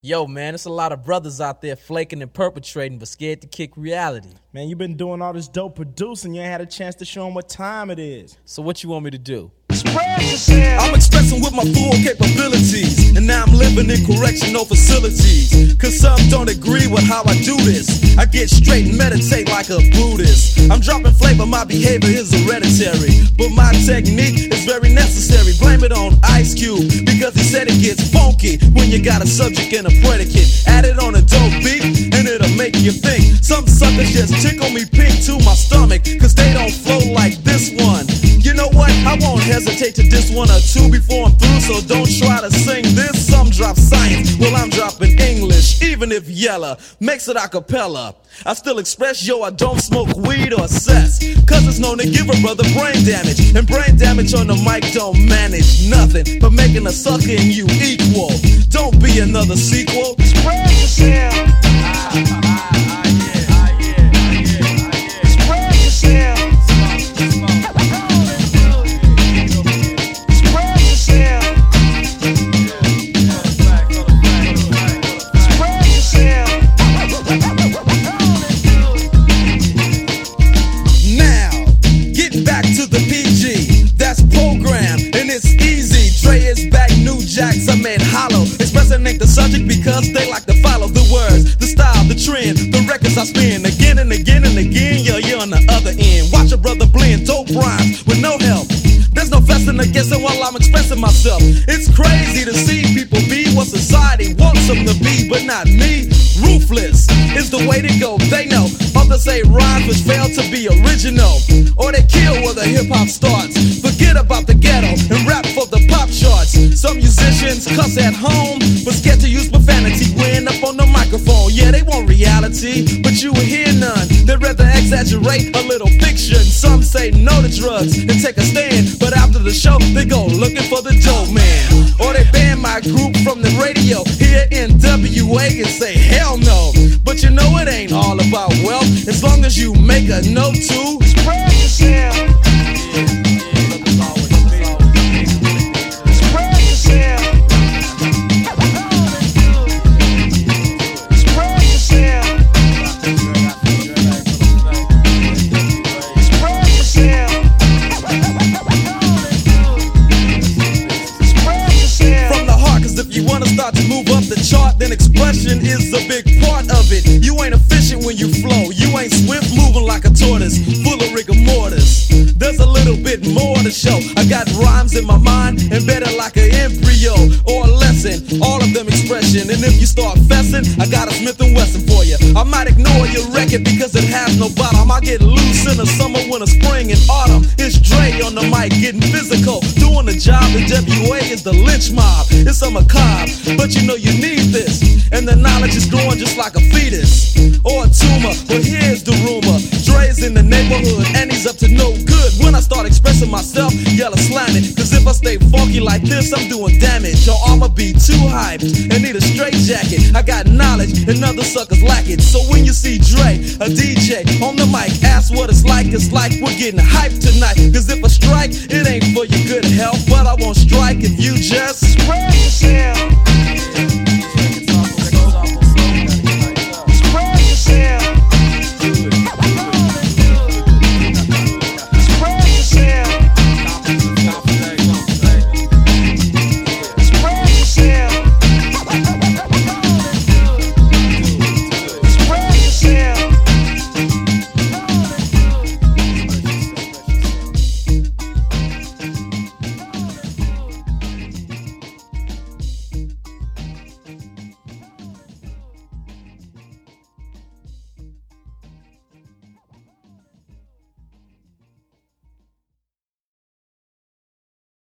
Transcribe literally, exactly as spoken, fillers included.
Yo, man, there's a lot of brothers out there flaking and perpetrating, but scared to kick reality. Man, you been doing all this dope producing. You ain't had a chance to show them what time it is. So what you want me to do? I'm expressing with my full capabilities, and now I'm living in correctional facilities. Cause some don't agree with how I do this. I get straight and meditate like a Buddhist. I'm dropping flavor, my behavior is hereditary, but my technique is very necessary. Blame it on Ice Cube, because he said it gets funky when you got a subject and a predicate. Add it on a dope beat, and it'll make you think. Some suckers just tickle me pink to my stomach, cause they don't flow like this one. You know what? I won't hesitate to diss one or two before I'm through, so don't try to sing this. Some drop science, well I'm dropping English, even if Yella makes it a cappella. I still express, yo, I don't smoke weed or cess, cause it's known to give a brother brain damage, and brain damage on the mic don't manage nothing but making a sucker and you equal. Don't be another sequel. Spread yourself. Ain't the subject because they like to follow the words, the style, the trend, the records I spin again and again and again. Yeah, you're on the other end. Watch a brother blend dope rhymes with no help. There's no fussing or guessing while I'm expressing myself. It's crazy to see people be what society wants them to be, but not me. Ruthless is the way to go. They know others say rhymes which fail to be original, or they kill where the hip hop starts. Forget about the ghetto and rap for the pop charts. Some musicians cuss at home, but scared to use profanity when up on the microphone. Yeah, they want reality, but you will hear none. They'd rather exaggerate a little fiction. Some say no to drugs and take a stand, but after the show, they go looking for the dope man. Or they ban my group from the radio here in W A and say hell no. But you know it ain't all about wealth, as long as you make a note to spread yourself. To move up the chart, then expression is a big part of it. You ain't efficient when you flow, you ain't swift moving like a tortoise, full of rigor mortis. There's a little bit more to show. I got rhymes in my mind, embedded like an embryo or a lesson, all of them expression. And if you start fessing, I got a Smith and Wesson for you. I might ignore your record because it has no bottom. I get loose in the summer, winter, spring, and autumn. It's Dre on the mic, getting physical, doing the job. The W A is the lynch mob. It's a macabre, but you know you need this, and the knowledge is growing just like a fetus or a tumor. But here's the rumor: Dre's in the neighborhood and he's up to no good. When I start expressing myself, yella slam it, cause if I stay funky like this, I'm doing damage. Or I'ma be too hyped and need a straight jacket. I got knowledge and other suckers lack it. So when you see Dre, a D J on the mic, ask what it's like. It's like we're getting hyped tonight, cause if I strike, it ain't for your good health, but I won't strike if you just spread yourself.